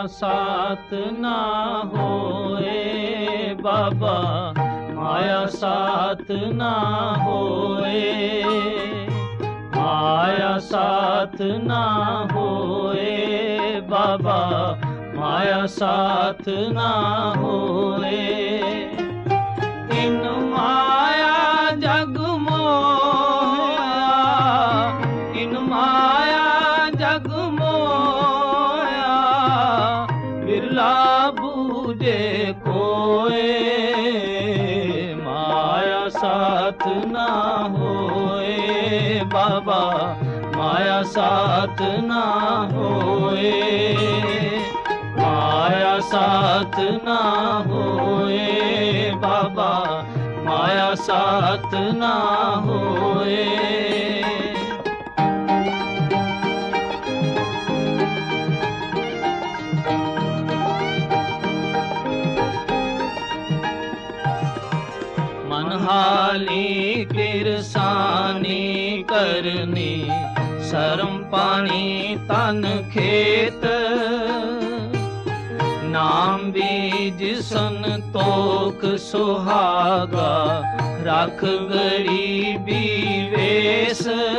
साथ ना होए बाबा, माया साथ ना होए, माया साथ ना होए बाबा, माया साथ ना होए। इन माया जग मोया, इन माया जग मोया, बिरला बूझे कोए, माया साथ ना होए बाबा, माया साथ ना होए, माया साथ ना होए बाबा, माया साथ ना होए। मनहाली किरसानी करनी, शर्म पानी तन खेत, नाम बीज संतोख सुहागा, रख गरीबी वेश,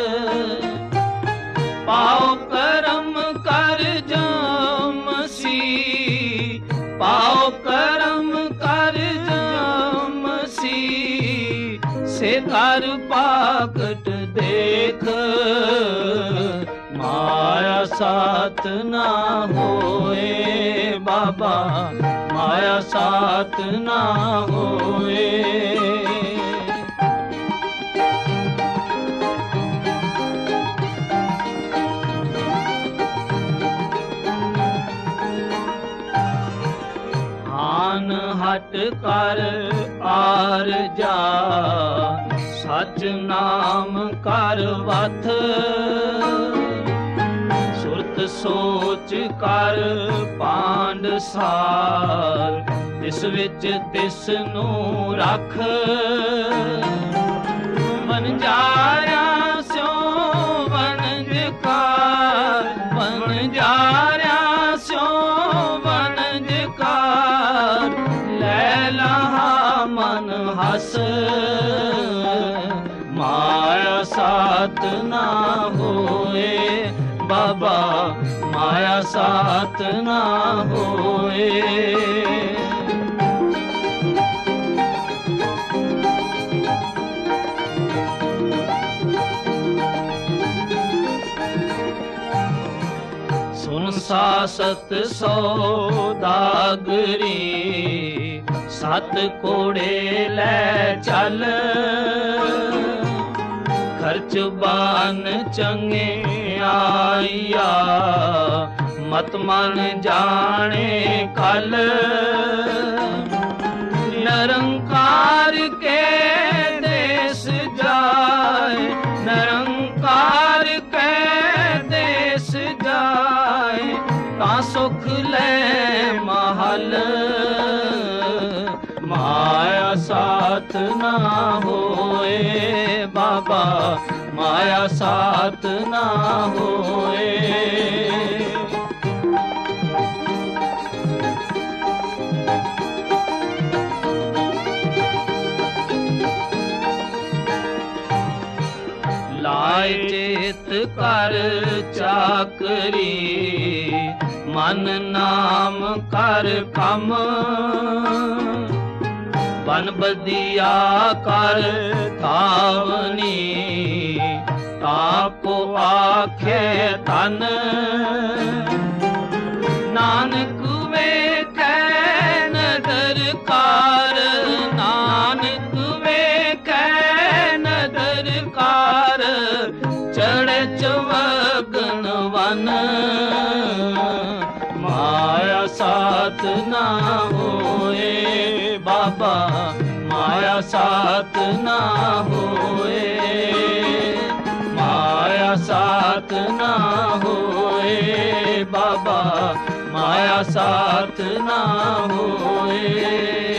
पाओ करम कर जमसी, पाओ करम कर जमसी, से कर पाकट देख, माया साथ ना होए बाबा, माया साथ ना होए। आन हट कर आर जा, सच नाम कर वथ, सुरत सोच कर पांड सार, तिस विच तिस नू रख, वनजारा स्यों वनजकार, वनजारा स्यों वनजकार, लै लहा मन हस, माया साथ ना होए बाबा, माया साथ ना होए। सुन सासत सौदागरी, सत कोड़े लै चल, खर्च बान चंगे आइया, मत मन जाने कल, निरंकार के देश जाए, निरंकार के देश जाए, ता सुख ले महल, माया साथ ना होए बाबा, माया साथ ना होए। लाए चेत कर चाकरी, मन नाम कर कम, बन बदिया कर थावनी, ताको आखे तन, नानक वेखै नदर कार, नानक वेखै नदर कार, चढ़े चवगन वन, माया साथ ना होए बाबा, माया साथ ना होए, माया साथ ना होए बाबा, माया साथ ना होए।